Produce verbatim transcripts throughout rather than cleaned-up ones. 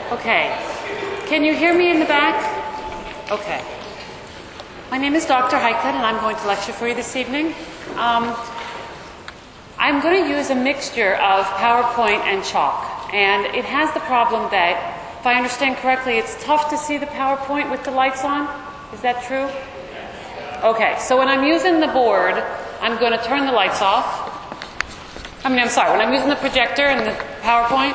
Okay. Can you hear me in the back? Okay. My name is Doctor Heikkinen, and I'm going to lecture for you this evening. Um, I'm going to use a mixture of PowerPoint and chalk, and it has the problem that, if I understand correctly, it's tough to see the PowerPoint with the lights on. Is that true? Okay, so when I'm using the board, I'm going to turn the lights off. I mean, I'm sorry, when I'm using the projector and the PowerPoint,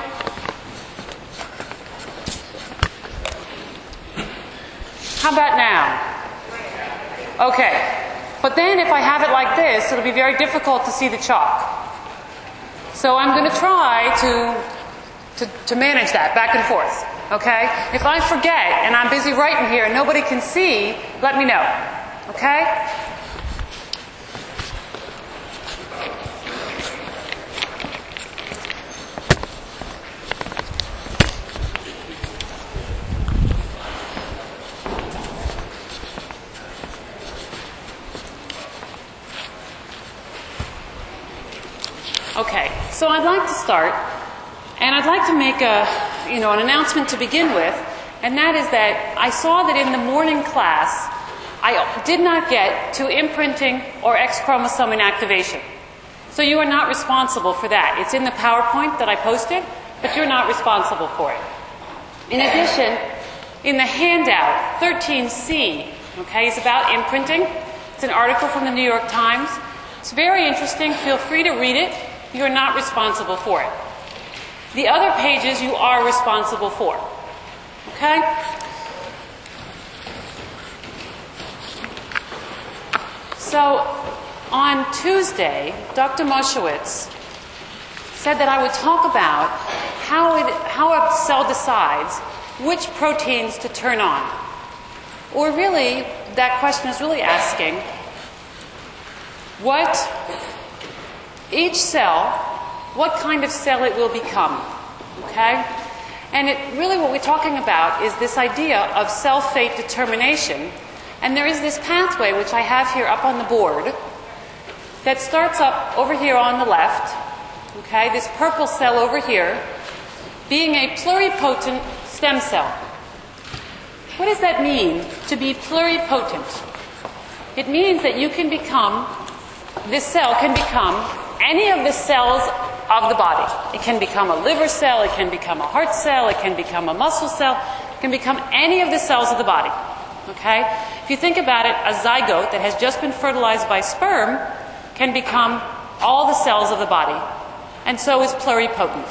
how about now? Okay, but then if I have it like this, it'll be very difficult to see the chalk. So I'm going to try to, to, to manage that back and forth, okay? If I forget and I'm busy writing here and nobody can see, let me know, okay? Okay, so I'd like to start, and I'd like to make a, you know, an announcement to begin with, and that is that I saw that in the morning class, I did not get to imprinting or X chromosome inactivation. So you are not responsible for that. It's in the PowerPoint that I posted, but you're not responsible for it. In addition, in the handout, thirteen C, okay, is about imprinting. It's an article from the New York Times. It's very interesting. Feel free to read it. You are not responsible for it. The other pages you are responsible for. Okay? So, on Tuesday, Doctor Moshewitz said that I would talk about how, it, how a cell decides which proteins to turn on. Or really, that question is really asking what each cell, what kind of cell it will become, okay? And it really what we're talking about is this idea of cell fate determination. And there is this pathway, which I have here up on the board, that starts up over here on the left, okay? This purple cell over here, being a pluripotent stem cell. What does that mean, to be pluripotent? It means that you can become, this cell can become any of the cells of the body. It can become a liver cell, it can become a heart cell, it can become a muscle cell, it can become any of the cells of the body. Okay? If you think about it, a zygote that has just been fertilized by sperm can become all the cells of the body. And so is pluripotent.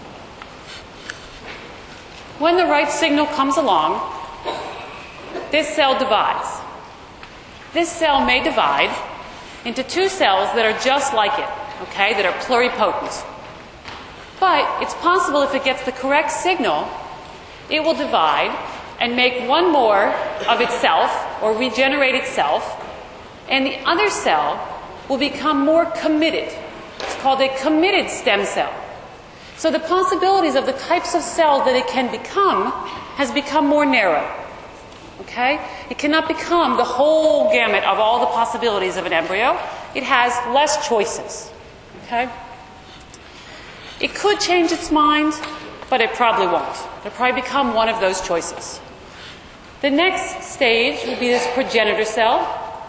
When the right signal comes along, this cell divides. This cell may divide into two cells that are just like it. Okay, that are pluripotent. But it's possible if it gets the correct signal, it will divide and make one more of itself or regenerate itself, and the other cell will become more committed. It's called a committed stem cell. So the possibilities of the types of cells that it can become has become more narrow. Okay? It cannot become the whole gamut of all the possibilities of an embryo. It has less choices. Okay? It could change its mind, but it probably won't. It'll probably become one of those choices. The next stage will be this progenitor cell.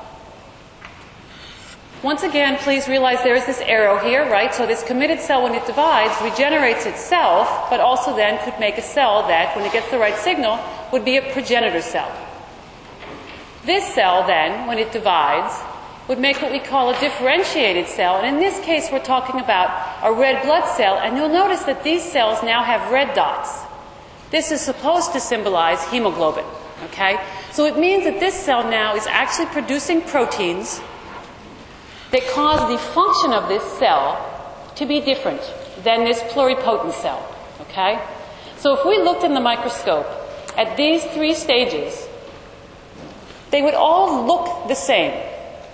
Once again, please realize there is this arrow here, right? So this committed cell, when it divides, regenerates itself, but also then could make a cell that, when it gets the right signal, would be a progenitor cell. This cell, then, when it divides, would make what we call a differentiated cell. And in this case, we're talking about a red blood cell. And you'll notice that these cells now have red dots. This is supposed to symbolize hemoglobin. Okay? So it means that this cell now is actually producing proteins that cause the function of this cell to be different than this pluripotent cell. Okay? So if we looked in the microscope at these three stages, they would all look the same.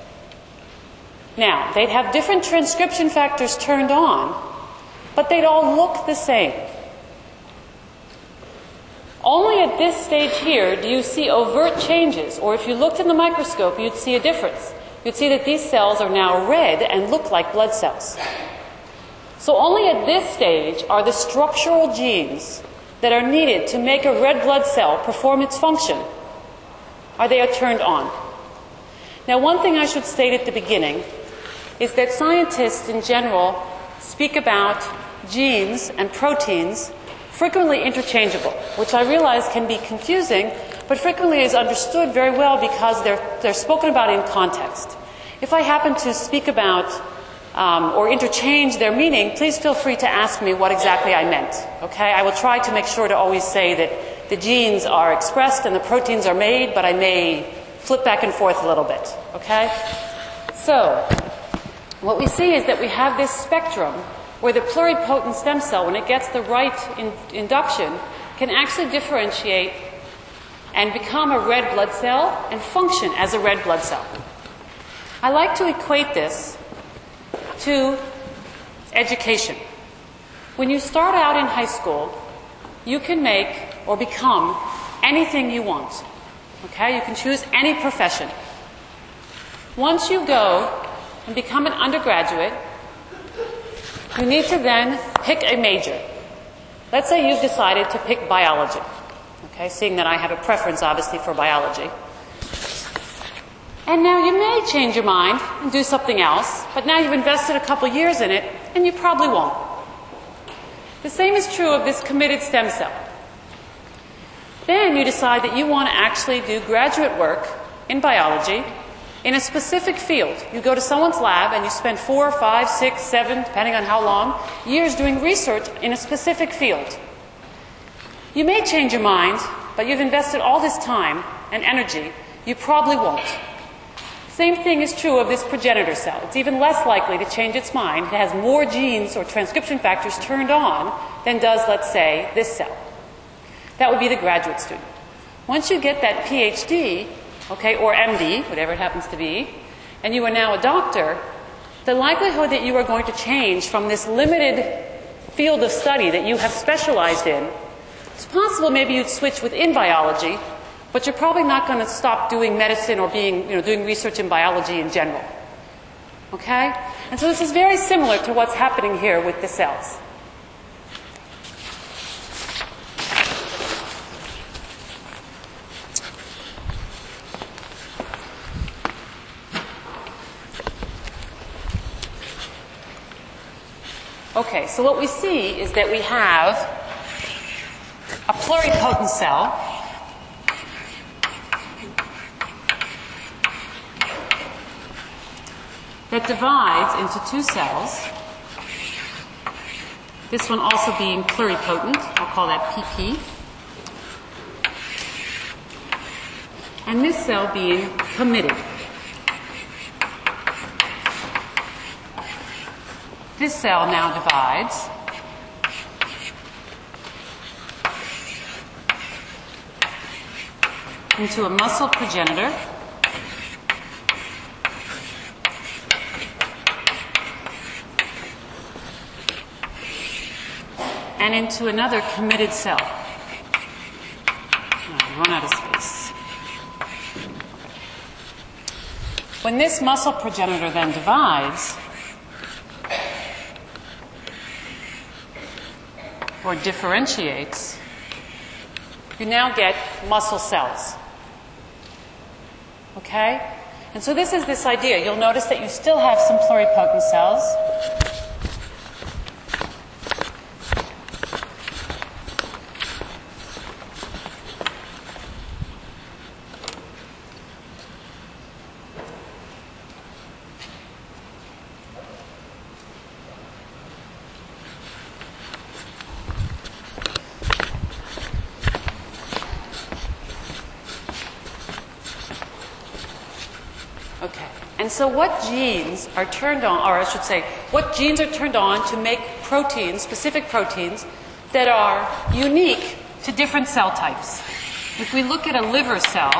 Now, they'd have different transcription factors turned on, but they'd all look the same. Only at this stage here do you see overt changes, or if you looked in the microscope, you'd see a difference. You'd see that these cells are now red and look like blood cells. So only at this stage are the structural genes that are needed to make a red blood cell perform its function, are they are turned on. Now, one thing I should state at the beginning is that scientists in general speak about genes and proteins frequently interchangeable, which I realize can be confusing, but frequently is understood very well because they're, they're spoken about in context. If I happen to speak about um, or interchange their meaning, please feel free to ask me what exactly I meant. Okay? I will try to make sure to always say that the genes are expressed and the proteins are made, but I may flip back and forth a little bit. Okay? So, what we see is that we have this spectrum where the pluripotent stem cell, when it gets the right in- induction, can actually differentiate and become a red blood cell and function as a red blood cell. I like to equate this to education. When you start out in high school, you can make or become anything you want. Okay? You can choose any profession. Once you go and become an undergraduate, you need to then pick a major. Let's say you've decided to pick biology. Okay, seeing that I have a preference, obviously, for biology. And now you may change your mind and do something else, but now you've invested a couple years in it, and you probably won't. The same is true of this committed stem cell. Then you decide that you want to actually do graduate work in biology in a specific field. You go to someone's lab and you spend four, five, six, seven, depending on how long, years doing research in a specific field. You may change your mind, but you've invested all this time and energy, you probably won't. Same thing is true of this progenitor cell. It's even less likely to change its mind. It has more genes or transcription factors turned on than does, let's say, this cell. That would be the graduate student. Once you get that P H D, okay, or M D, whatever it happens to be, and you are now a doctor, the likelihood that you are going to change from this limited field of study that you have specialized in, it's possible maybe you'd switch within biology, but you're probably not going to stop doing medicine or being, you know, doing research in biology in general. Okay? And so this is very similar to what's happening here with the cells. Okay, so what we see is that we have a pluripotent cell that divides into two cells. This one also being pluripotent, I'll call that P P. And this cell being committed. This cell now divides into a muscle progenitor and into another committed cell. Oh, run out of space. When this muscle progenitor then divides, or differentiates, you now get muscle cells. Okay? And so this is this idea. You'll notice that you still have some pluripotent cells. Okay. And so what genes are turned on, or I should say, what genes are turned on to make proteins, specific proteins, that are unique to different cell types? If we look at a liver cell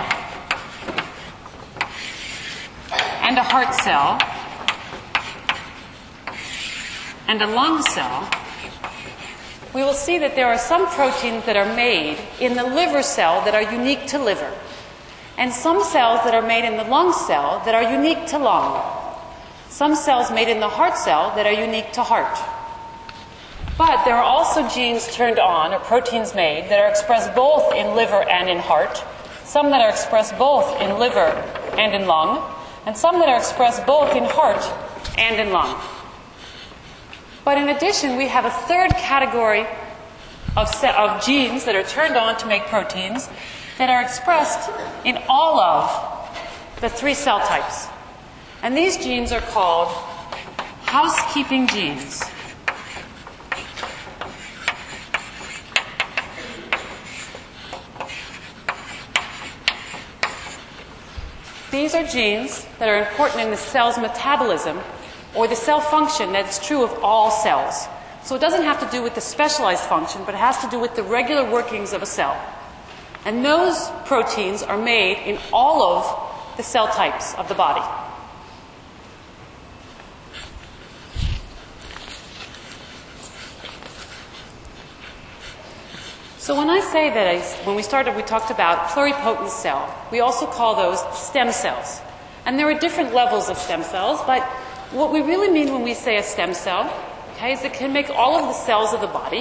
and a heart cell and a lung cell, we will see that there are some proteins that are made in the liver cell that are unique to liver, and some cells that are made in the lung cell that are unique to lung. Some cells made in the heart cell that are unique to heart. But there are also genes turned on, or proteins made, that are expressed both in liver and in heart, some that are expressed both in liver and in lung, and some that are expressed both in heart and in lung. But in addition, we have a third category of, se- of genes that are turned on to make proteins that are expressed in all of the three cell types. And these genes are called housekeeping genes. These are genes that are important in the cell's metabolism or the cell function that's true of all cells. So it doesn't have to do with the specialized function, but it has to do with the regular workings of a cell. And those proteins are made in all of the cell types of the body. So when I say that, I, when we started, we talked about pluripotent cell. We also call those stem cells. And there are different levels of stem cells, but what we really mean when we say a stem cell, okay, is it can make all of the cells of the body.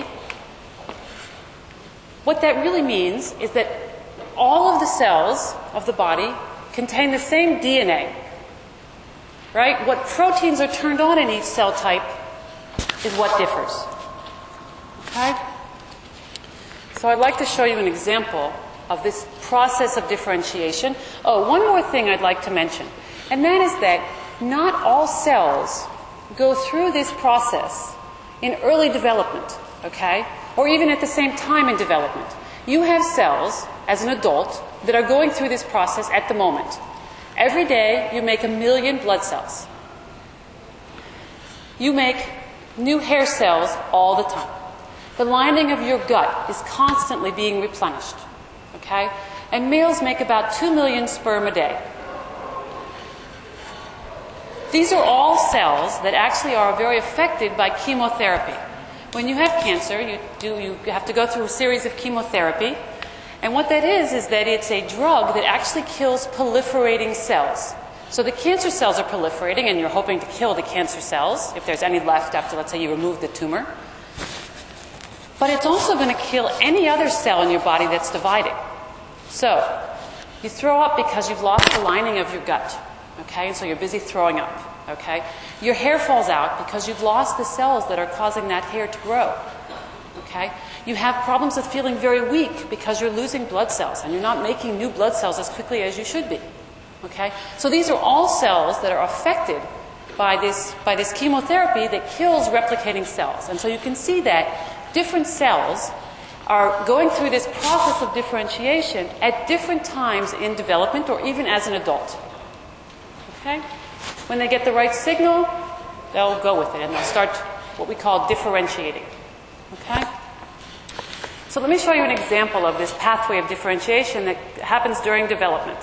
What that really means is that all of the cells of the body contain the same D N A, right? What proteins are turned on in each cell type is what differs, okay? So I'd like to show you an example of this process of differentiation. Oh, one more thing I'd like to mention, and that is that not all cells go through this process in early development, okay? Or even at the same time in development. You have cells, as an adult, that are going through this process at the moment. Every day, you make a million blood cells. You make new hair cells all the time. The lining of your gut is constantly being replenished, okay? And males make about two million sperm a day. These are all cells that actually are very affected by chemotherapy. When you have cancer, you, do, you have to go through a series of chemotherapy. And what that is, is that it's a drug that actually kills proliferating cells. So the cancer cells are proliferating, and you're hoping to kill the cancer cells, if there's any left after, let's say, you remove the tumor. But it's also going to kill any other cell in your body that's dividing. So, you throw up because you've lost the lining of your gut, okay? And so you're busy throwing up, okay? Your hair falls out because you've lost the cells that are causing that hair to grow, okay? You have problems with feeling very weak because you're losing blood cells and you're not making new blood cells as quickly as you should be, okay? So these are all cells that are affected by this, by this chemotherapy that kills replicating cells. And so you can see that different cells are going through this process of differentiation at different times in development or even as an adult. Okay? When they get the right signal, they'll go with it and they'll start what we call differentiating. Okay? So let me show you an example of this pathway of differentiation that happens during development.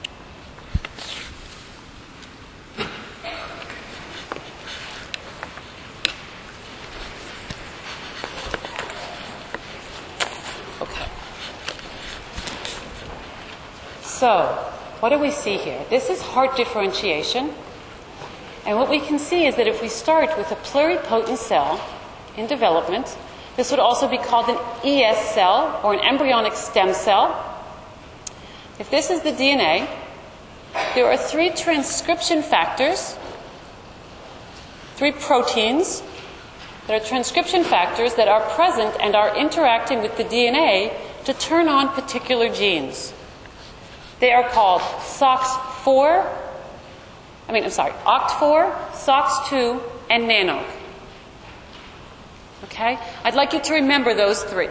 So, what do we see here? This is heart differentiation. And what we can see is that if we start with a pluripotent cell in development, this would also be called an E S cell or an embryonic stem cell. If this is the D N A, there are three transcription factors, three proteins that are transcription factors that are present and are interacting with the D N A to turn on particular genes. They are called S O X four, I mean, I'm sorry, O C T four, S O X two, and N A N O G. Okay? I'd like you to remember those three.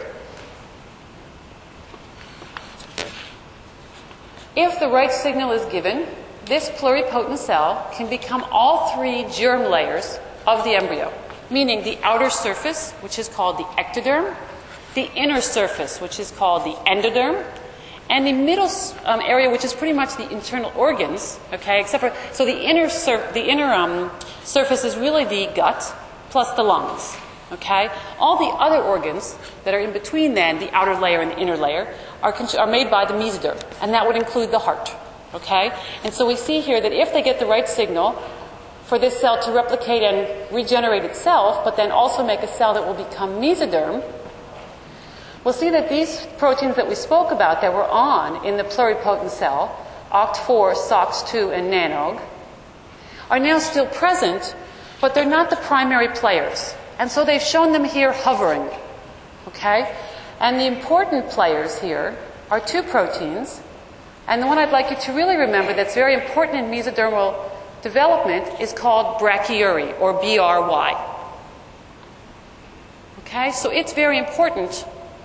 If the right signal is given, this pluripotent cell can become all three germ layers of the embryo, meaning the outer surface, which is called the ectoderm, the inner surface, which is called the endoderm, and the middle um, area, which is pretty much the internal organs, okay, except for, so the inner, sur- the inner um, surface is really the gut plus the lungs, okay? All the other organs that are in between then, the outer layer and the inner layer, are, con- are made by the mesoderm, and that would include the heart, okay? And so we see here that if they get the right signal, for this cell to replicate and regenerate itself, but then also make a cell that will become mesoderm, we'll see that these proteins that we spoke about that were on in the pluripotent cell, O C T four, S O X two, and NANOG, are now still present, but they're not the primary players. And so they've shown them here hovering. Okay? And the important players here are two proteins. And the one I'd like you to really remember that's very important in mesodermal development is called brachyury, or B R Y. Okay? So it's very important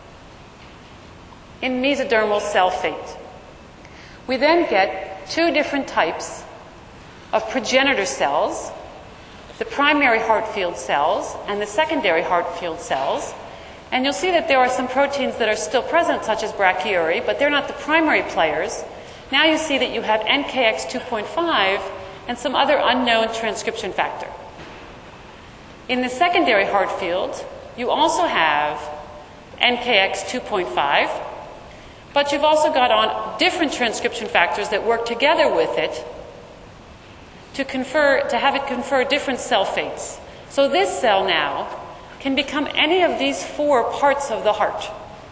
in mesodermal cell fate. We then get two different types of progenitor cells, the primary heart field cells and the secondary heart field cells. And you'll see that there are some proteins that are still present, such as brachyury, but they're not the primary players. Now you see that you have N K X two point five and some other unknown transcription factor. In the secondary heart field, you also have N K X two point five, but you've also got on different transcription factors that work together with it to confer, to have it confer different cell fates. So this cell now can become any of these four parts of the heart.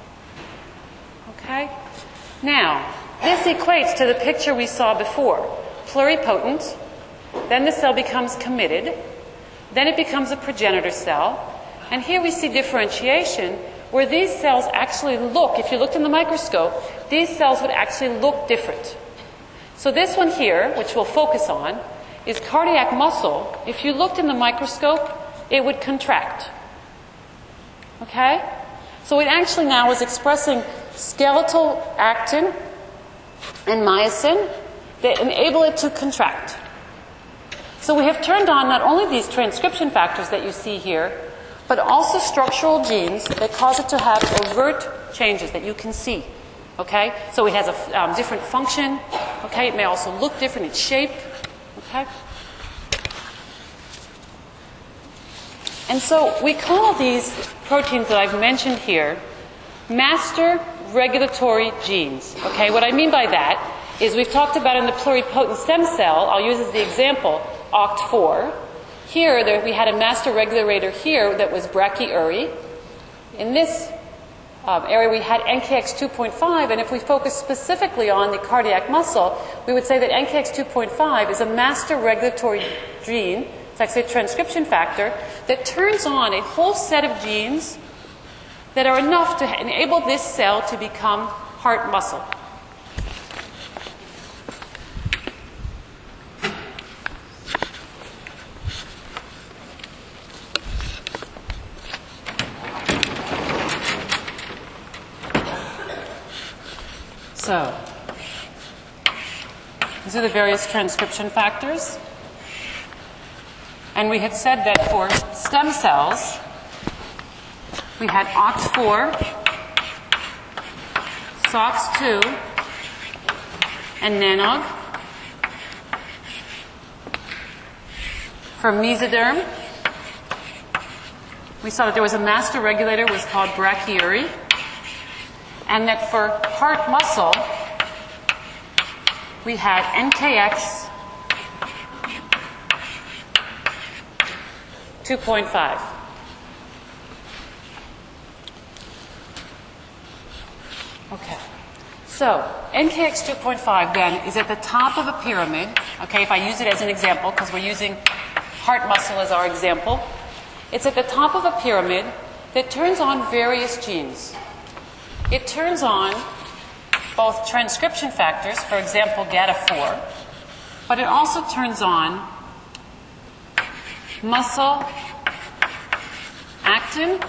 Okay? Now, this equates to the picture we saw before. Pluripotent, then the cell becomes committed, then it becomes a progenitor cell, and here we see differentiation where these cells actually look, if you looked in the microscope, these cells would actually look different. So this one here, which we'll focus on, is cardiac muscle. If you looked in the microscope, it would contract. Okay? So it actually now is expressing skeletal actin and myosin that enable it to contract. So we have turned on not only these transcription factors that you see here, but also structural genes that cause it to have overt changes that you can see. Okay? So it has a um, different function. Okay? It may also look different in shape. Okay? And so we call these proteins that I've mentioned here master regulatory genes. Okay? What I mean by that is we've talked about in the pluripotent stem cell, I'll use as the example, O C T four. Here, there, we had a master regulator here that was brachyury. In this um, area, we had N K X two point five, and if we focus specifically on the cardiac muscle, we would say that N K X two point five is a master regulatory gene, it's actually a transcription factor, that turns on a whole set of genes that are enough to enable this cell to become heart muscle. So, these are the various transcription factors. And we had said that for stem cells, we had O C T four, S O X two, and NANOG. For mesoderm, we saw that there was a master regulator, was called brachyury. And that for heart muscle, we had N K X two point five. Okay. So, N K X two point five then is at the top of a pyramid. Okay, if I use it as an example, because we're using heart muscle as our example. It's at the top of a pyramid that turns on various genes. It turns on both transcription factors, for example, G A T A four, but it also turns on muscle, actin,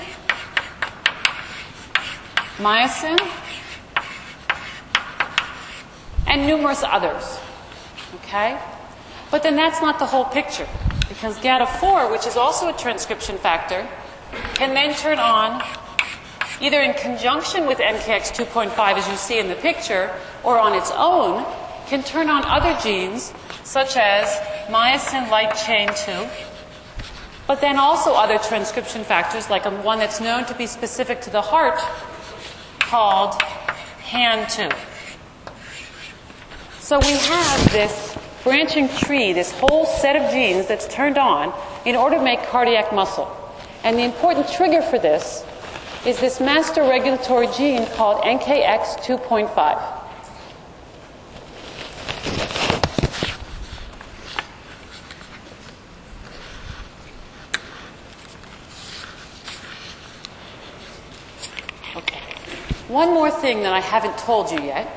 myosin, and numerous others. Okay? But then that's not the whole picture, because G A T A four, which is also a transcription factor, can then turn on either in conjunction with N K X two point five, as you see in the picture, or on its own, can turn on other genes, such as myosin light chain two, but then also other transcription factors, like one that's known to be specific to the heart, called H A N two. So we have this branching tree, this whole set of genes that's turned on in order to make cardiac muscle. And the important trigger for this is this master regulatory gene called N K X two point five. Okay. One more thing that I haven't told you yet.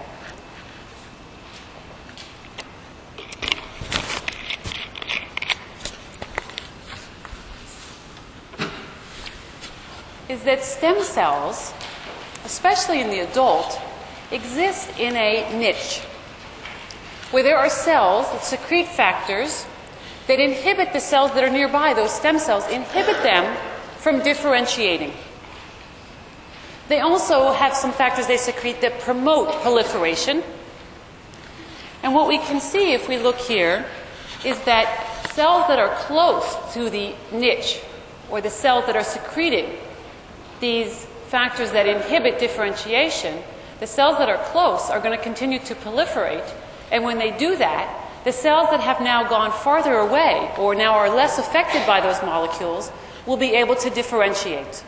Is that stem cells, especially in the adult, exist in a niche where there are cells that secrete factors that inhibit the cells that are nearby, those stem cells, inhibit them from differentiating. They also have some factors they secrete that promote proliferation. And what we can see if we look here is that cells that are close to the niche, or the cells that are secreting these factors that inhibit differentiation, the cells that are close are going to continue to proliferate. And when they do that, the cells that have now gone farther away or now are less affected by those molecules will be able to differentiate.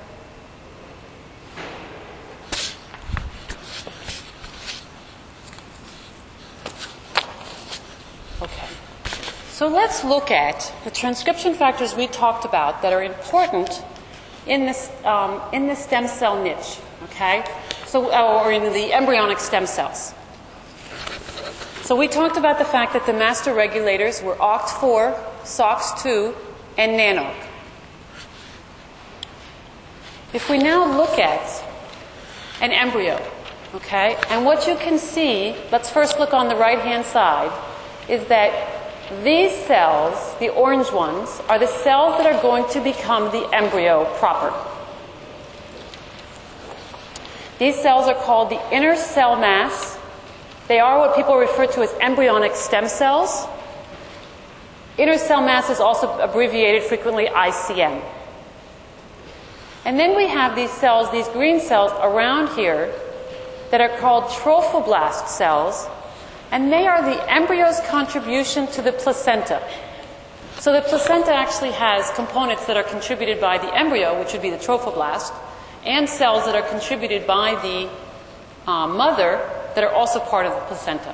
Okay. So let's look at the transcription factors we talked about that are important in this um, in the stem cell niche, okay? So, or in the embryonic stem cells. So we talked about the fact that the master regulators were O C T four, S O X two, and NANOG. If we now look at an embryo, okay, and what you can see, let's first look on the right-hand side, is that these cells, the orange ones, are the cells that are going to become the embryo proper. These cells are called the inner cell mass. They are what people refer to as embryonic stem cells. Inner cell mass is also abbreviated frequently I C M. And then we have these cells, these green cells around here, that are called trophoblast cells. And they are the embryo's contribution to the placenta. So the placenta actually has components that are contributed by the embryo, which would be the trophoblast, and cells that are contributed by the uh, mother that are also part of the placenta.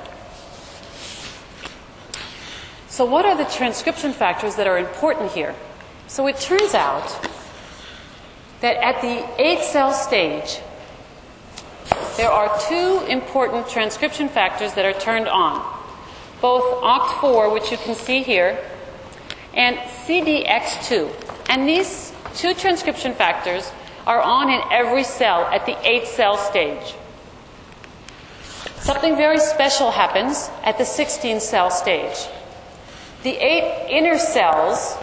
So what are the transcription factors that are important here? So it turns out that at the eight-cell stage, there are two important transcription factors that are turned on. Both O C T four, which you can see here, and C D X two. And these two transcription factors are on in every cell at the eight-cell stage. Something very special happens at the sixteen-cell stage. The eight inner cells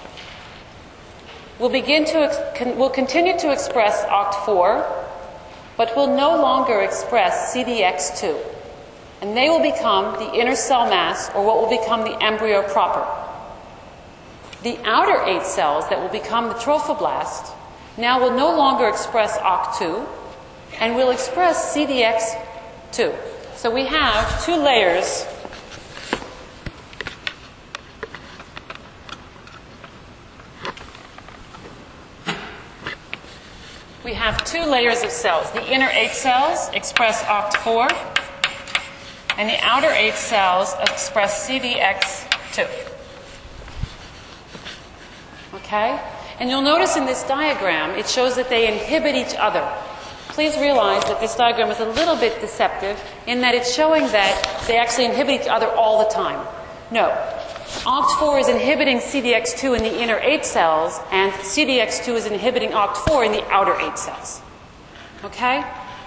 will begin to ex- will continue to express O C T four, but will no longer express C D X two. And they will become the inner cell mass, or what will become the embryo proper. The outer eight cells that will become the trophoblast now will no longer express O C T two and will express C D X two. So we have two layers We have two layers of cells. The inner eight cells express O C T four, and the outer eight cells express C D X two. Okay? And you'll notice in this diagram, it shows that they inhibit each other. Please realize that this diagram is a little bit deceptive in that it's showing that they actually inhibit each other all the time. No. O C T four is inhibiting C D X two in the inner eight cells, and C D X two is inhibiting O C T four in the outer eight cells. Okay?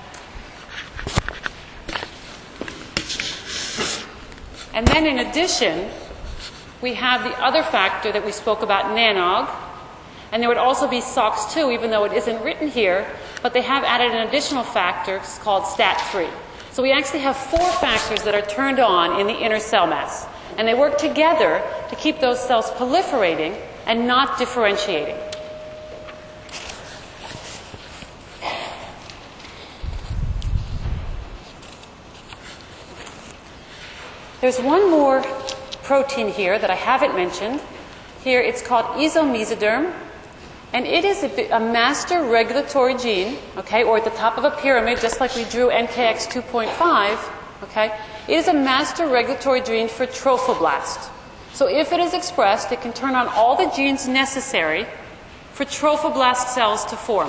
And then in addition, we have the other factor that we spoke about, NANOG, and there would also be S O X two, even though it isn't written here, but they have added an additional factor called STAT three. So we actually have four factors that are turned on in the inner cell mass. And they work together to keep those cells proliferating and not differentiating. There's one more protein here that I haven't mentioned. Here it's called isomesoderm, and it is a, a master regulatory gene, okay, or at the top of a pyramid, just like we drew N K X two point five, okay. It is a master regulatory gene for trophoblast. So if it is expressed, it can turn on all the genes necessary for trophoblast cells to form.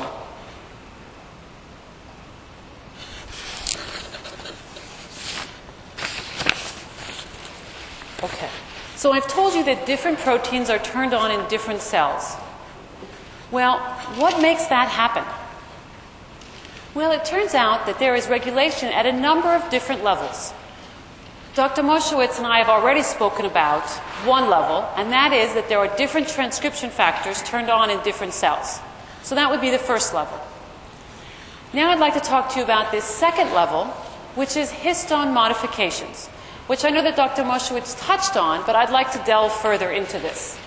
Okay. So I've told you that different proteins are turned on in different cells. Well, what makes that happen? Well, it turns out that there is regulation at a number of different levels. Doctor Moshowitz and I have already spoken about one level, and that is that there are different transcription factors turned on in different cells. So that would be the first level. Now I'd like to talk to you about this second level, which is histone modifications, which I know that Doctor Moshowitz touched on, but I'd like to delve further into this.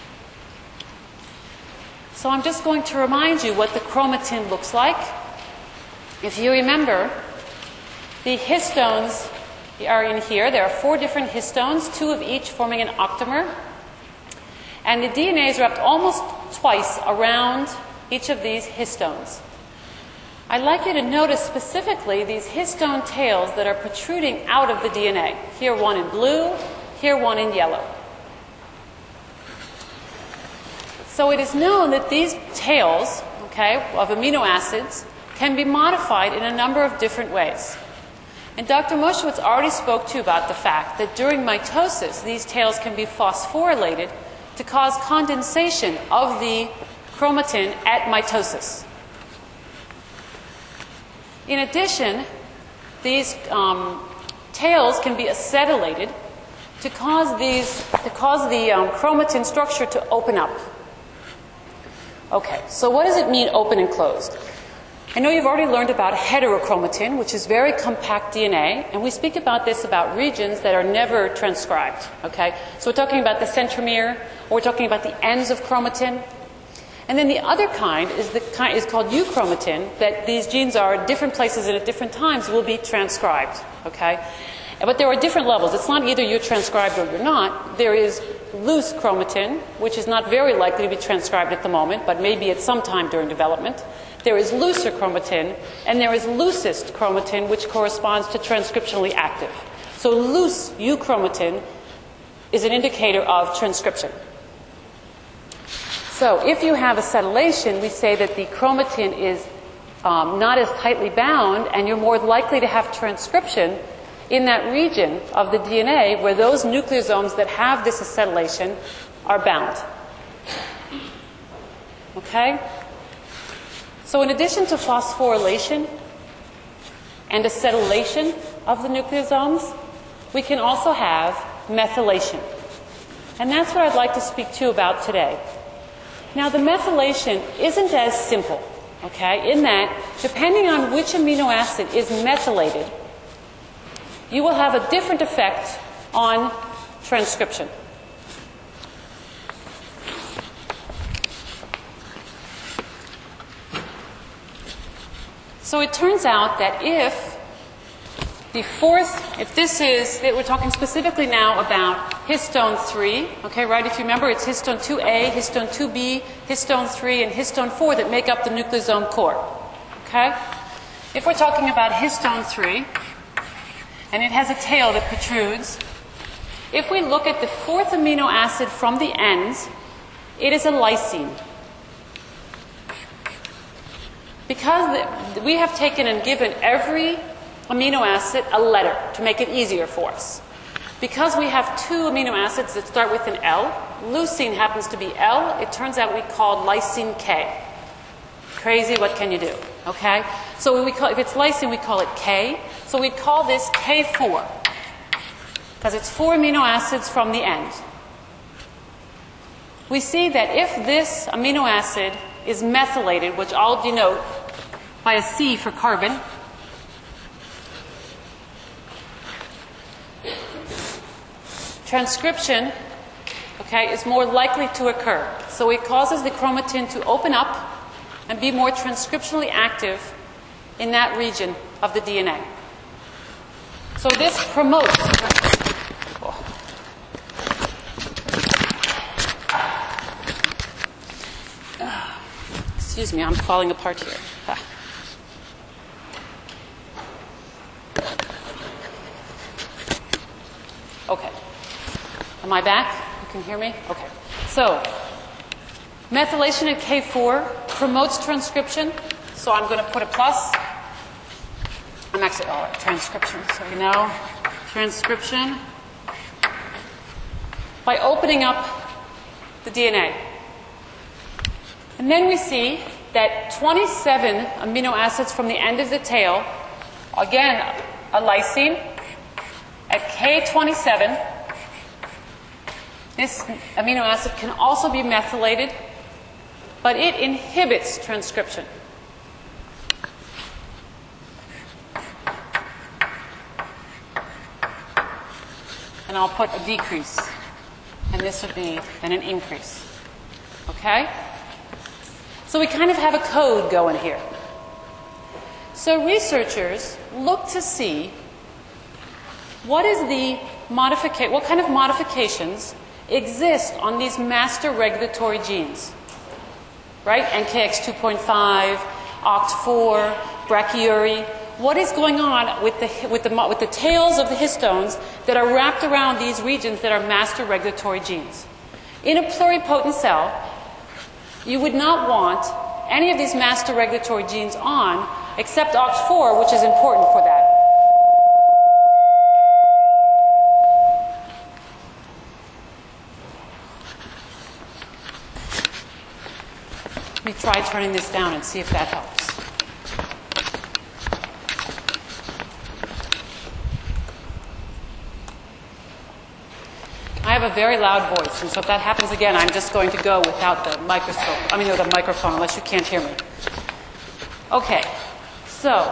So I'm just going to remind you what the chromatin looks like. If you remember, the histones are in here. There are four different histones, two of each forming an octamer. And the D N A is wrapped almost twice around each of these histones. I'd like you to notice specifically these histone tails that are protruding out of the D N A. Here one in blue, here one in yellow. So it is known that these tails, okay, of amino acids can be modified in a number of different ways. And Doctor Moshowitz already spoke to you about the fact that during mitosis, these tails can be phosphorylated to cause condensation of the chromatin at mitosis. In addition, these um, tails can be acetylated to cause, these, to cause the um, chromatin structure to open up. Okay, so what does it mean open and closed? I know you've already learned about heterochromatin, which is very compact D N A, and we speak about this about regions that are never transcribed. Okay, so we're talking about the centromere, or we're talking about the ends of chromatin. And then the other kind is the kind is called euchromatin, that these genes are at different places and at different times will be transcribed. Okay, but there are different levels. It's not either you're transcribed or you're not. There is loose chromatin, which is not very likely to be transcribed at the moment, but maybe at some time during development. There is looser chromatin, and there is loosest chromatin, which corresponds to transcriptionally active. So loose euchromatin is an indicator of transcription. So if you have acetylation, we say that the chromatin is um, not as tightly bound, and you're more likely to have transcription in that region of the D N A where those nucleosomes that have this acetylation are bound. Okay? So in addition to phosphorylation and acetylation of the nucleosomes, we can also have methylation. And that's what I'd like to speak to you about today. Now, the methylation isn't as simple, okay, in that depending on which amino acid is methylated, you will have a different effect on transcription. So it turns out that if the fourth, if this is, we're talking specifically now about histone three, okay, right? If you remember, it's histone two A, histone two B, histone three, and histone four that make up the nucleosome core, okay? If we're talking about histone three, and it has a tail that protrudes, if we look at the fourth amino acid from the ends, it is a lysine. Because we have taken and given every amino acid a letter to make it easier for us. Because we have two amino acids that start with an L, leucine happens to be L, it turns out we call lysine K. Crazy, what can you do? Okay? So we call, if it's lysine, we call it K. So we call this K four. Because it's four amino acids from the end. We see that if this amino acid is methylated, which I'll denote by a C for carbon, transcription, okay, is more likely to occur. So it causes the chromatin to open up and be more transcriptionally active in that region of the D N A. So this promotes Excuse me, I'm falling apart here. Ah. Okay. Am I back? You can hear me? Okay. So, methylation at K four promotes transcription. So I'm going to put a plus. I'm actually, oh, transcription. So you know, transcription by opening up the D N A. And then we see that twenty-seven amino acids from the end of the tail, again, a lysine, at K twenty-seven, this amino acid can also be methylated, but it inhibits transcription. And I'll put a decrease. And this would be then an increase. Okay? So we kind of have a code going here. So researchers look to see what is the modifica- what kind of modifications exist on these master regulatory genes. Right? N K X two point five, O C T four, brachyury. What is going on with the, with, the, with the tails of the histones that are wrapped around these regions that are master regulatory genes? In a pluripotent cell, you would not want any of these master regulatory genes on except O C T four, which is important for that. Let me try turning this down and see if that helps. I have a very loud voice, and so if that happens again, I'm just going to go without the microscope, I mean, with the microphone, unless you can't hear me. Okay, so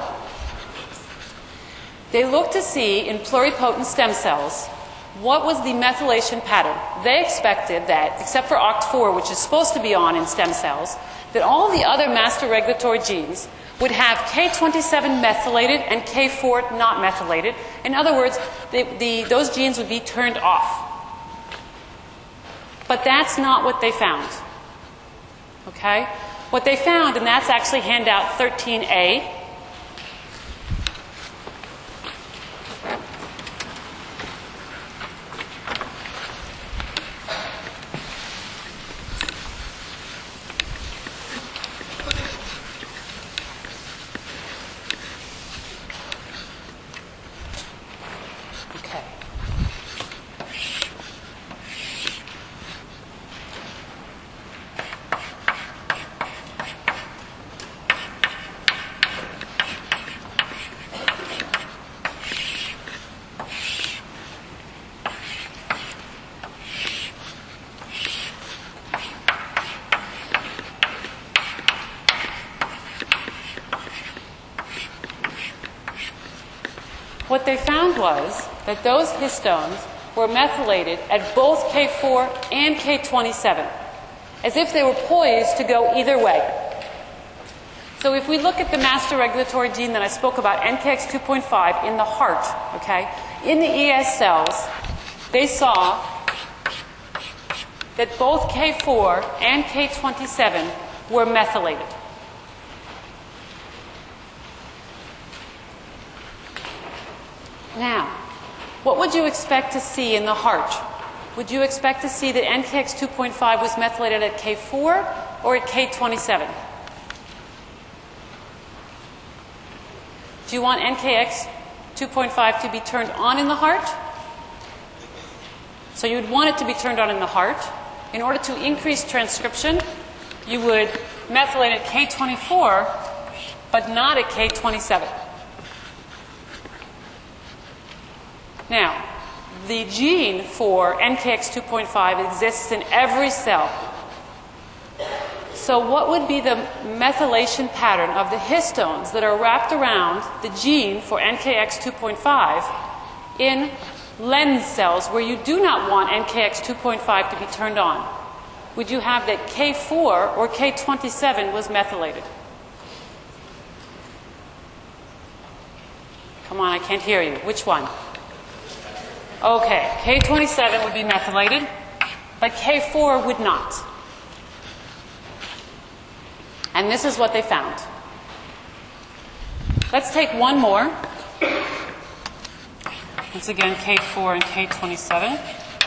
they looked to see in pluripotent stem cells what was the methylation pattern. They expected that, except for O C T four, which is supposed to be on in stem cells, that all the other master regulatory genes would have K twenty-seven methylated and K four not methylated. In other words, the, the, those genes would be turned off. But that's not what they found. Okay? What they found, and that's actually handout thirteen A. What they found was that those histones were methylated at both K four and K twenty-seven, as if they were poised to go either way. So if we look at the master regulatory gene that I spoke about, N K X two point five, in the heart, okay, in the E S cells, they saw that both K four and K twenty-seven were methylated. Now, what would you expect to see in the heart? Would you expect to see that N K X two point five was methylated at K four or at K twenty-seven? Do you want N K X two point five to be turned on in the heart? So you would want it to be turned on in the heart. In order to increase transcription, you would methylate at K twenty-four, but not at K twenty-seven. Now, the gene for N K X two point five exists in every cell. So what would be the methylation pattern of the histones that are wrapped around the gene for N K X two point five in lens cells where you do not want N K X two point five to be turned on? Would you have that K four or K twenty-seven was methylated? Come on, I can't hear you. Which one? Okay, K twenty-seven would be methylated, but K four would not. And this is what they found. Let's take one more. Once again, K four and K twenty-seven.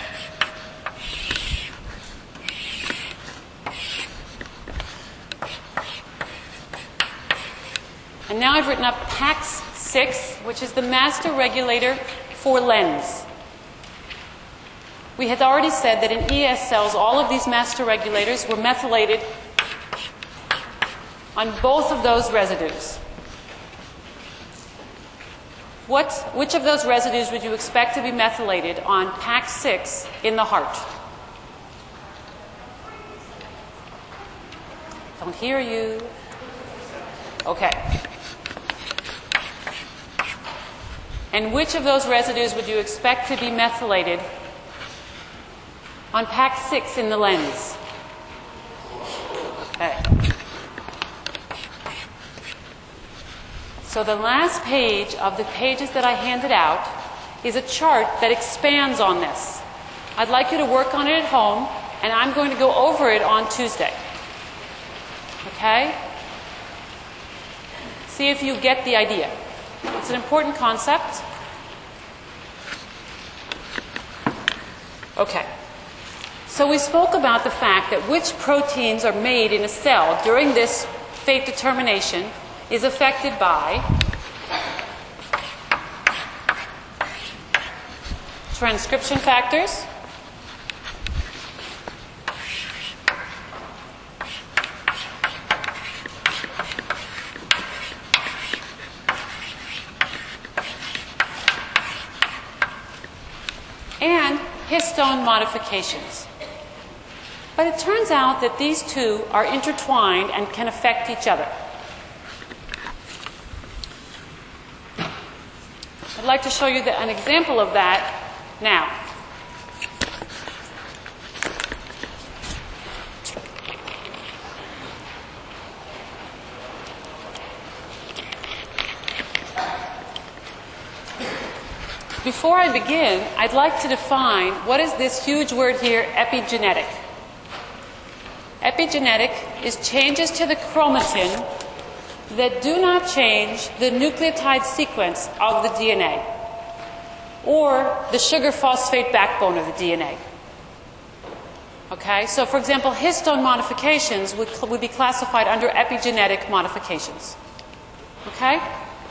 And now I've written up PAX six, which is the master regulator for lens. We had already said that in E S cells, all of these master regulators were methylated on both of those residues. What, which of those residues would you expect to be methylated on PAX six in the heart? Don't hear you. Okay. And which of those residues would you expect to be methylated on PAX six in the lens? Okay. So the last page of the pages that I handed out is a chart that expands on this. I'd like you to work on it at home, and I'm going to go over it on Tuesday. Okay? See if you get the idea. It's an important concept. Okay. So we spoke about the fact that which proteins are made in a cell during this fate determination is affected by transcription factors, and histone modifications. But it turns out that these two are intertwined and can affect each other. I'd like to show you the, an example of that now. Before I begin, I'd like to define what is this huge word here, epigenetic. Epigenetic is changes to the chromatin that do not change the nucleotide sequence of the D N A or the sugar phosphate backbone of the D N A. Okay, so for example, histone modifications would, would be classified under epigenetic modifications. Okay?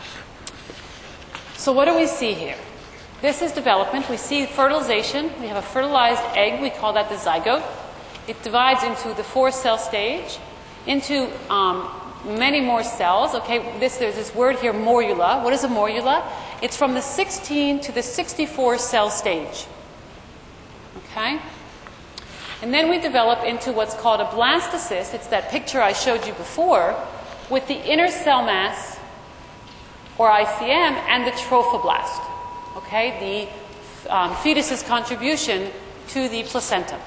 So what do we see here? This is development. We see fertilization. We have a fertilized egg. We call that the zygote. It divides into the four-cell stage, into um, many more cells. Okay, this, there's this word here, morula. What is a morula? It's from the sixteen to the sixty-four cell stage. Okay? And then we develop into what's called a blastocyst. It's that picture I showed you before with the inner cell mass, or I C M, and the trophoblast. Okay, the um, fetus's contribution to the placenta.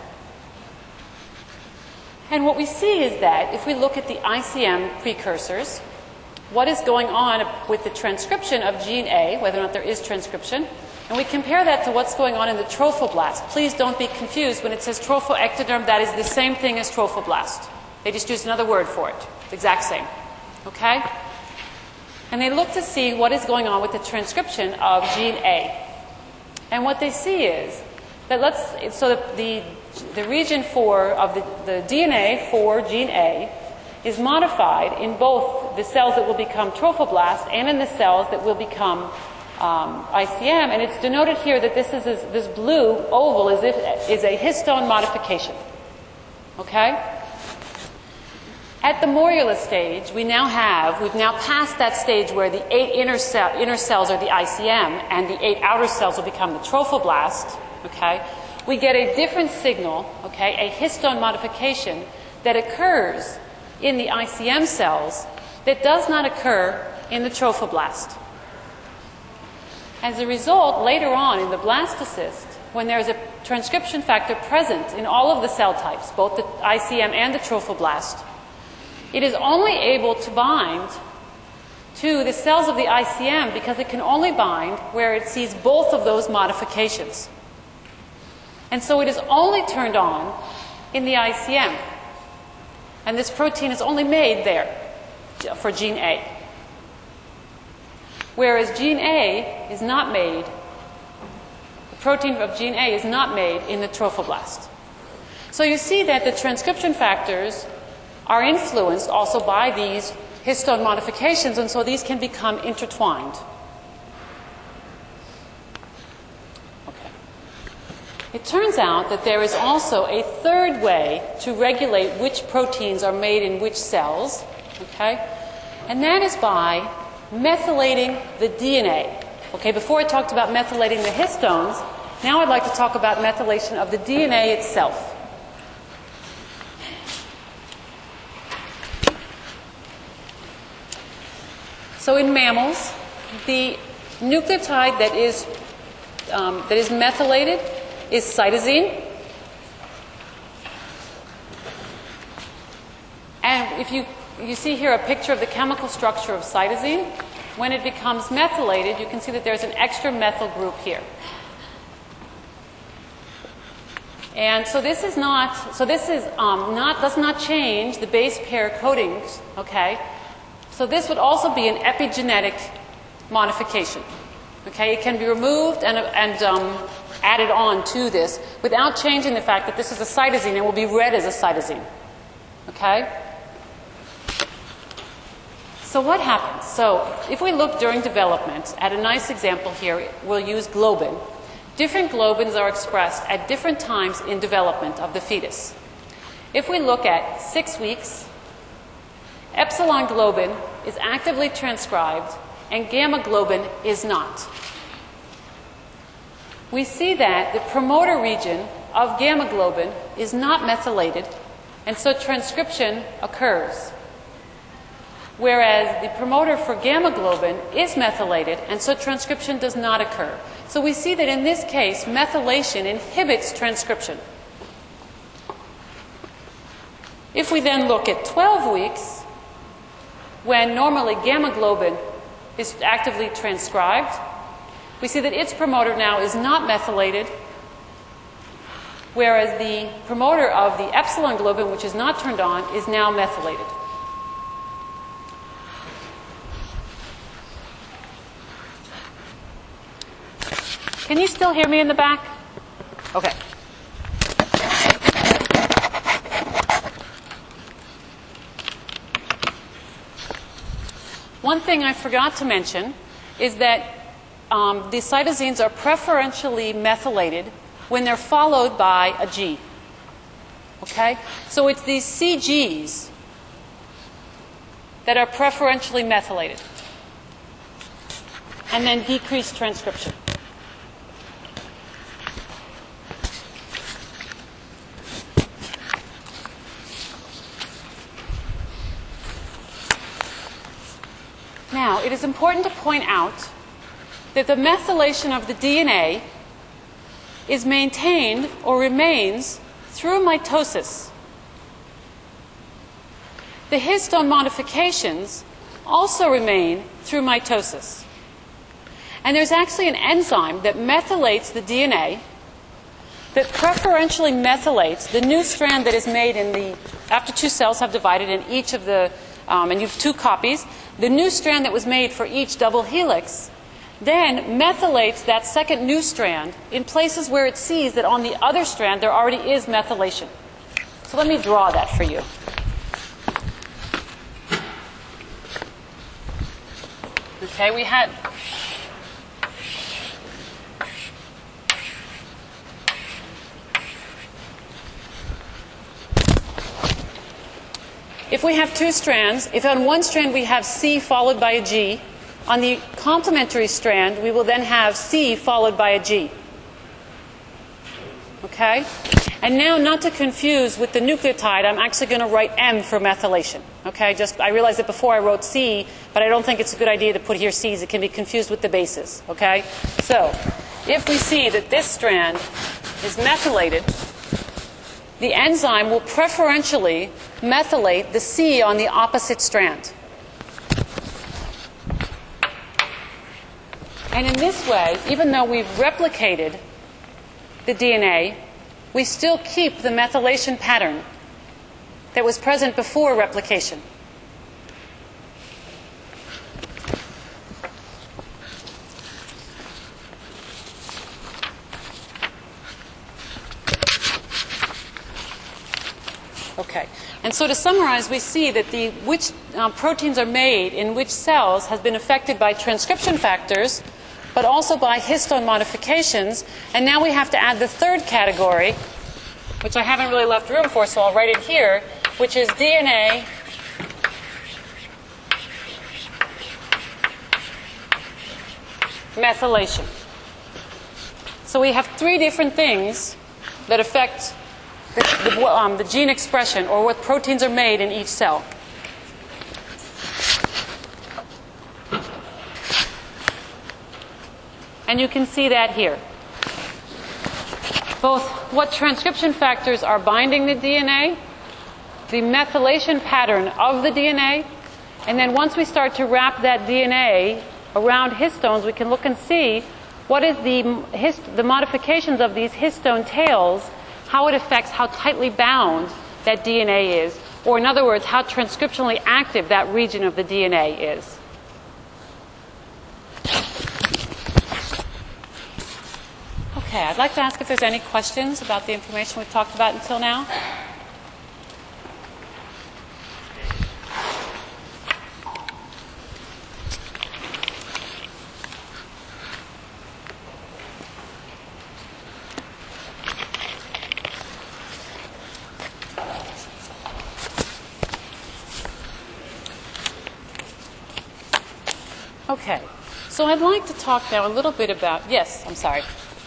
And what we see is that if we look at the I C M precursors, what is going on with the transcription of gene A, whether or not there is transcription, and we compare that to what's going on in the trophoblast. Please don't be confused when it says trophoectoderm, that is the same thing as trophoblast. They just used another word for it. The exact same. Okay? And they look to see what is going on with the transcription of gene A. And what they see is that let's, so the, the, the region four of the, the D N A for gene A is modified in both the cells that will become trophoblast and in the cells that will become um, I C M. And it's denoted here that this is this, this blue oval is, if, is a histone modification. Okay? At the morula stage, we now have, we've now passed that stage where the eight inner, cell, inner cells are the I C M and the eight outer cells will become the trophoblast, okay? We get a different signal, okay, a histone modification that occurs in the I C M cells that does not occur in the trophoblast. As a result, later on in the blastocyst, when there's a transcription factor present in all of the cell types, both the I C M and the trophoblast, it is only able to bind to the cells of the I C M because it can only bind where it sees both of those modifications. And so it is only turned on in the I C M. And this protein is only made there for gene A. Whereas gene A is not made, the protein of gene A is not made in the trophoblast. So you see that the transcription factors are influenced also by these histone modifications, and so these can become intertwined. Okay. It turns out that there is also a third way to regulate which proteins are made in which cells, okay? And that is by methylating the D N A. Okay, before I talked about methylating the histones, now I'd like to talk about methylation of the D N A itself. So in mammals, the nucleotide that is, um, that is methylated is cytosine. And if you, you see here a picture of the chemical structure of cytosine, when it becomes methylated, you can see that there's an extra methyl group here. And so this is not, so this is um, not, does not change the base pair coatings, okay? So this would also be an epigenetic modification. Okay, it can be removed and, and um, added on to this without changing the fact that this is a cytosine and will be read as a cytosine. Okay? So what happens? So if we look during development at a nice example here, we'll use globin. Different globins are expressed at different times in development of the fetus. If we look at six weeks, epsilon globin is actively transcribed and gamma globin is not. We see that the promoter region of gamma globin is not methylated, and so transcription occurs. Whereas the promoter for gamma globin is methylated, and so transcription does not occur. So we see that in this case, methylation inhibits transcription. If we then look at twelve weeks, when normally gamma globin is actively transcribed, we see that its promoter now is not methylated, whereas the promoter of the epsilon globin, which is not turned on, is now methylated. Can you still hear me in the back? Okay. One thing I forgot to mention is that um, the cytosines are preferentially methylated when they're followed by a G. Okay? So it's these C Gs that are preferentially methylated and then decrease transcription. Now, it is important to point out that the methylation of the D N A is maintained or remains through mitosis. The histone modifications also remain through mitosis. And there's actually an enzyme that methylates the D N A that preferentially methylates the new strand that is made in the, after two cells have divided in each of the, um, and you have two copies, the new strand that was made for each double helix then methylates that second new strand in places where it sees that on the other strand there already is methylation. So let me draw that for you. Okay, we had if we have two strands, if on one strand we have C followed by a G, on the complementary strand we will then have C followed by a G. Okay? And now, not to confuse with the nucleotide, I'm actually going to write M for methylation. Okay? Just, I realized that before I wrote C, but I don't think it's a good idea to put here C's. It can be confused with the bases. Okay? So, if we see that this strand is methylated, the enzyme will preferentially methylate the C on the opposite strand. And in this way, even though we've replicated the D N A, we still keep the methylation pattern that was present before replication? Okay. And so to summarize, we see that the which uh, proteins are made in which cells has been affected by transcription factors, but also by histone modifications. And now we have to add the third category, which I haven't really left room for, so I'll write it here, which is D N A methylation. So we have three different things that affect the, the, um, the gene expression, or what proteins are made in each cell. And you can see that here. Both what transcription factors are binding the D N A, the methylation pattern of the D N A, and then once we start to wrap that D N A around histones, we can look and see what is the, hist- the modifications of these histone tails, how it affects how tightly bound that D N A is, or in other words, how transcriptionally active that region of the D N A is. Okay, I'd like to ask if there's any questions about the information we've talked about until now. Okay, so I'd like to talk now a little bit about, yes, I'm sorry.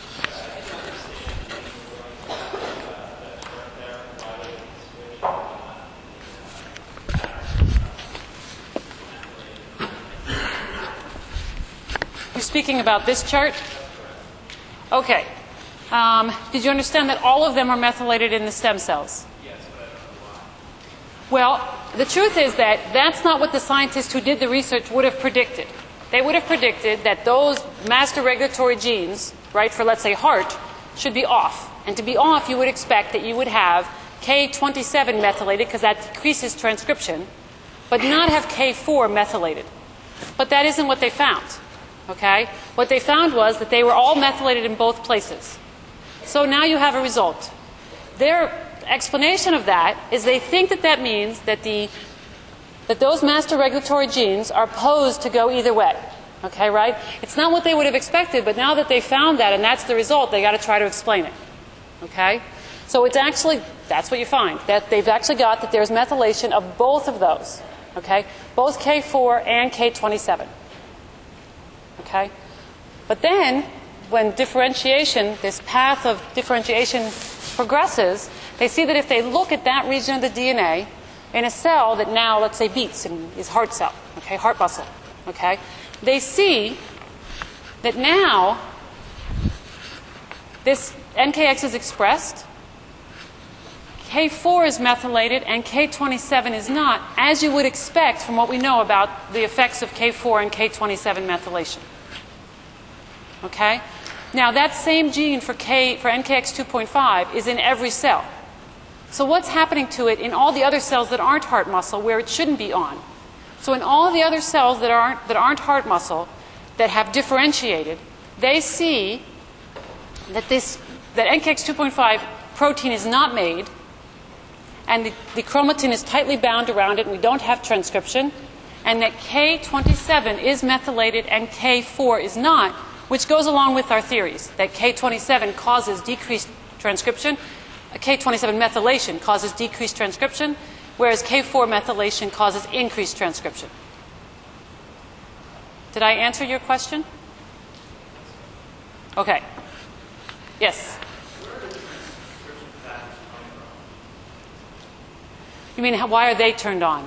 You're speaking about this chart? Okay. Um, did you understand that all of them are methylated in the stem cells? Yes, but I don't know why. Well, the truth is that that's not what the scientists who did the research would have predicted. They would have predicted that those master regulatory genes, right, for let's say heart, should be off. And to be off, you would expect that you would have K twenty-seven methylated, because that decreases transcription, but not have K four methylated. But that isn't what they found. Okay? What they found was that they were all methylated in both places. So now you have a result. Their explanation of that is they think that that means that the that those master regulatory genes are posed to go either way. Okay, right? It's not what they would have expected, but now that they found that and that's the result, they got to try to explain it. Okay? So it's actually, that's what you find, that they've actually got that there's methylation of both of those. Okay? Both K four and K twenty-seven. Okay? But then, when differentiation, this path of differentiation progresses, they see that if they look at that region of the D N A in a cell that now, let's say, beats and is heart cell, okay, heart muscle, okay, they see that now this N K X is expressed, K four is methylated, and K twenty-seven is not, as you would expect from what we know about the effects of K four and K twenty-seven methylation. Okay? Now, that same gene for, K, for N K X two point five is in every cell. So what's happening to it in all the other cells that aren't heart muscle where it shouldn't be on? So in all the other cells that aren't, that aren't heart muscle, that have differentiated, they see that, this, that N K X two point five protein is not made, and the, the chromatin is tightly bound around it, and we don't have transcription, and that K twenty-seven is methylated and K four is not, which goes along with our theories, that K twenty-seven causes decreased transcription, K twenty-seven methylation causes decreased transcription, whereas K four methylation causes increased transcription. Did I answer your question? Okay. Yes? You mean, how, why are they turned on?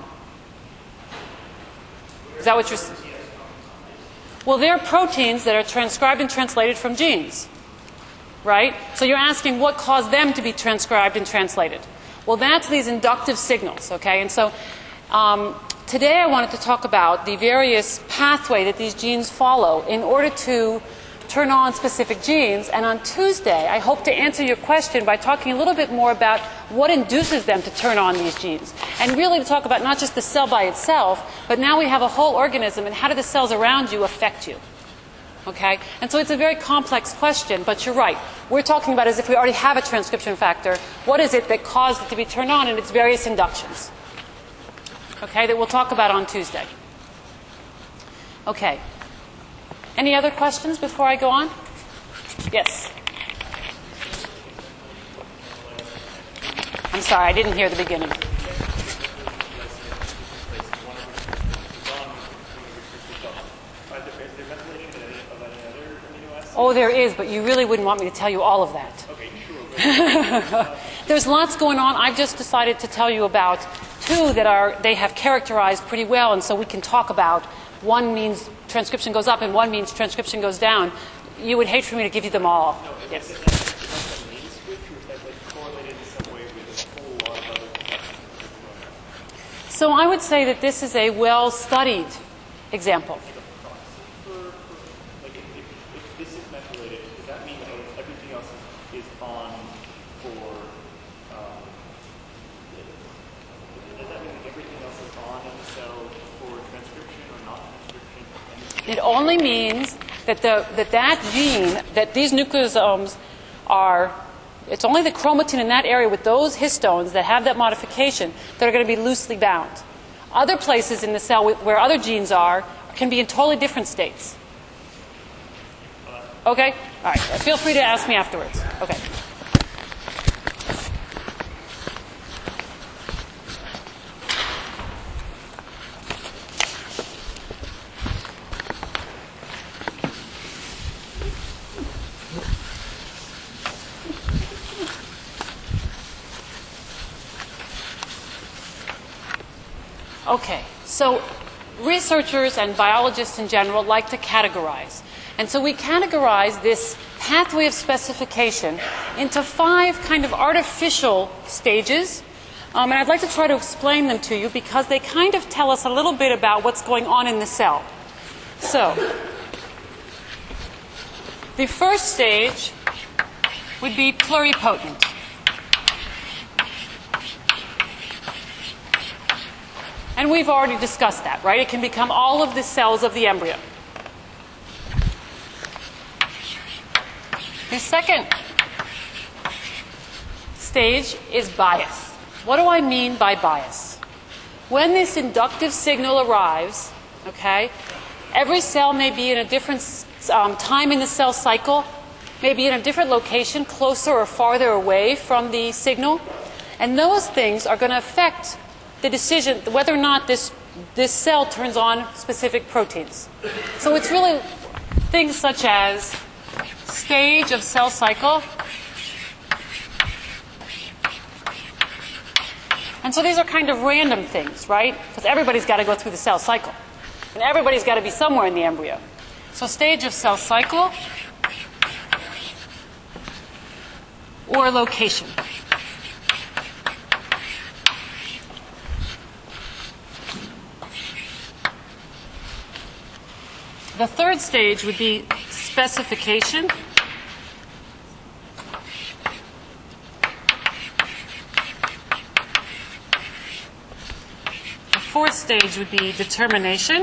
Is that what you're saying? Well, they're proteins that are transcribed and translated from genes, right? So you're asking what caused them to be transcribed and translated. Well, that's these inductive signals, okay? And so um, today I wanted to talk about the various pathway that these genes follow in order to turn on specific genes. And on Tuesday, I hope to answer your question by talking a little bit more about what induces them to turn on these genes. And really to talk about not just the cell by itself, but now we have a whole organism, and how do the cells around you affect you? Okay? And so it's a very complex question, but you're right. We're talking about as if we already have a transcription factor. What is it that caused it to be turned on? And it's various inductions. Okay, that we'll talk about on Tuesday. Okay. Any other questions before I go on? Yes. I'm sorry, I didn't hear the beginning. Oh, there is, but you really wouldn't want me to tell you all of that. Okay, sure. There's lots going on. I've just decided to tell you about two that are they have characterized pretty well, and so we can talk about. One means transcription goes up, and one means transcription goes down. You would hate for me to give you them all. No, yes. Is that a main switch, or is that like correlated in some way with a whole lot of other complexes? So I would say that this is a well-studied example. For, for, like if, if, if this is methylated, does that mean that everything else is, is on for? Um, does that mean that everything else is on in the cell for transcription or not transcription? It only means that the, that that gene, that these nucleosomes are, it's only the chromatin in that area with those histones that have that modification that are going to be loosely bound. Other places in the cell where other genes are can be in totally different states. Okay? All right. Feel free to ask me afterwards. Okay. Okay, so researchers and biologists in general like to categorize. And so we categorize this pathway of specification into five kind of artificial stages. Um, and I'd like to try to explain them to you because they kind of tell us a little bit about what's going on in the cell. So, the first stage would be pluripotent. And we've already discussed that, right? It can become all of the cells of the embryo. The second stage is bias. What do I mean by bias? When this inductive signal arrives, okay, every cell may be in a different um, time in the cell cycle, maybe in a different location, closer or farther away from the signal. And those things are going to affect the decision whether or not this, this cell turns on specific proteins. So it's really things such as stage of cell cycle. And so these are kind of random things, right? Because everybody's got to go through the cell cycle. And everybody's got to be somewhere in the embryo. So stage of cell cycle or location. The third stage would be specification. The fourth stage would be determination.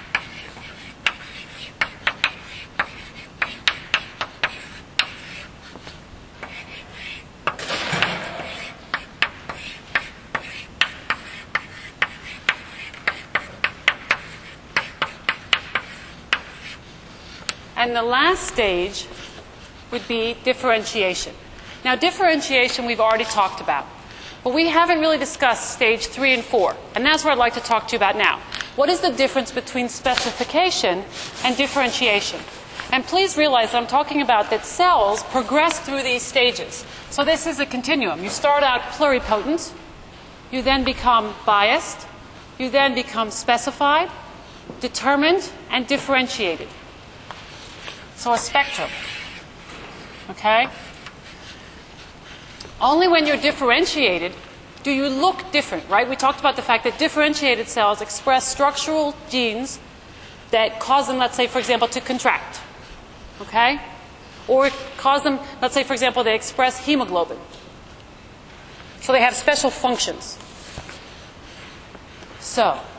And the last stage would be differentiation. Now, differentiation we've already talked about, but we haven't really discussed stage three and four, and that's what I'd like to talk to you about now. What is the difference between specification and differentiation? And please realize that I'm talking about that cells progress through these stages. So this is a continuum. You start out pluripotent, you then become biased, you then become specified, determined, and differentiated. So a spectrum, okay? Only when you're differentiated do you look different, right? We talked about the fact that differentiated cells express structural genes that cause them, let's say, for example, to contract. Okay? Or cause them, let's say, for example, they express hemoglobin. So they have special functions. So,